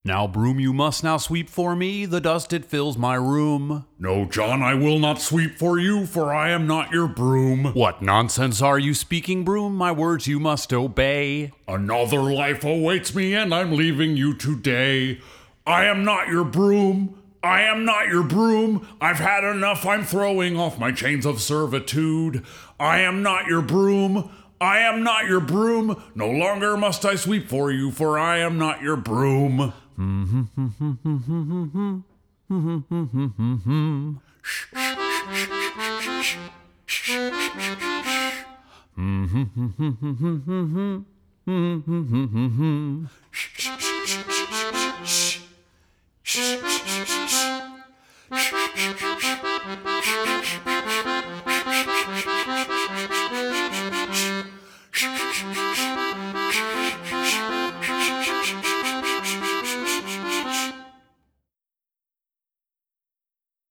Now, broom, you must now sweep for me, the dust it fills my room. No, John, I will not sweep for you, for I am not your broom. What nonsense are you speaking, broom? My words you must obey. Another life awaits me, and I'm leaving you today. I am not your broom. I am not your broom. I've had enough. I'm throwing off my chains of servitude. I am not your broom. I am not your broom. No longer must I sweep for you, for I am not your broom.